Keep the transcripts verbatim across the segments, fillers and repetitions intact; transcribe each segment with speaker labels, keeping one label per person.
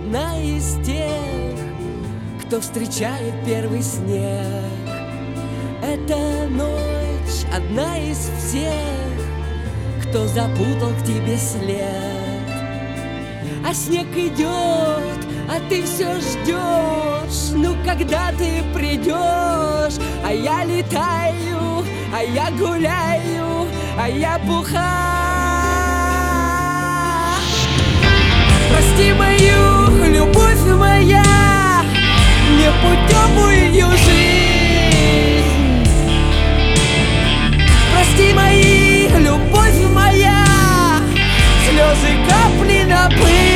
Speaker 1: одна из тех, кто встречает первый снег. Эта ночь одна из всех, кто запутал к тебе след. А снег идет, а ты все ждешь, ну когда ты придешь? А я летаю, а я гуляю, а я буха. Прости мою любовь моя, непутевую жизнь. Прости мои, любовь моя, слезы, капли на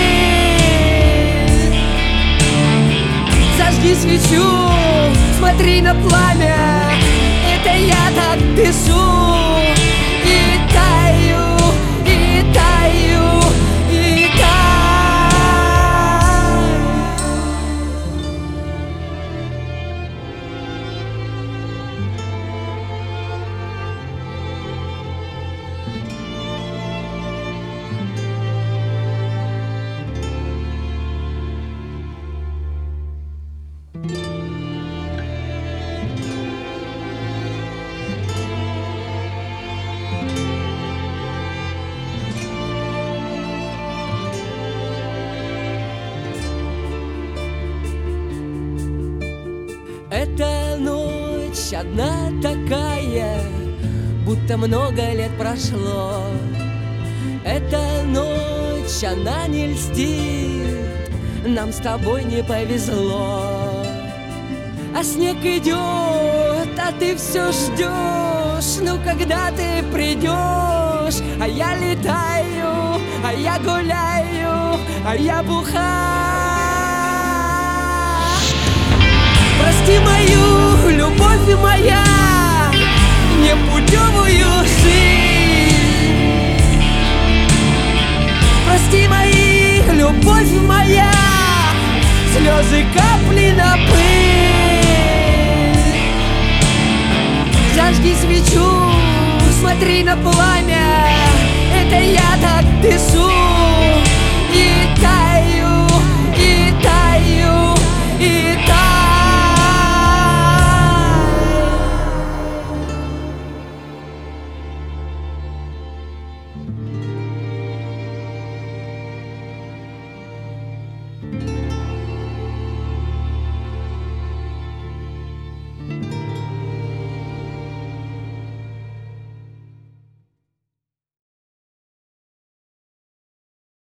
Speaker 1: пыль. Зажги свечу, смотри на пламя, это я так дышу. И таю, и таю, и эта ночь одна такая, будто много лет прошло. Эта ночь, она не льстит, нам с тобой не повезло. А снег идет, а ты все ждешь, ну когда ты придешь? А я летаю, а я гуляю, а я буха. Прости мою любовь моя, непутевую жизнь. Прости мои, любовь моя, слезы, капли на пыль. Зажги свечу, смотри на пламя, это я так дышу. И так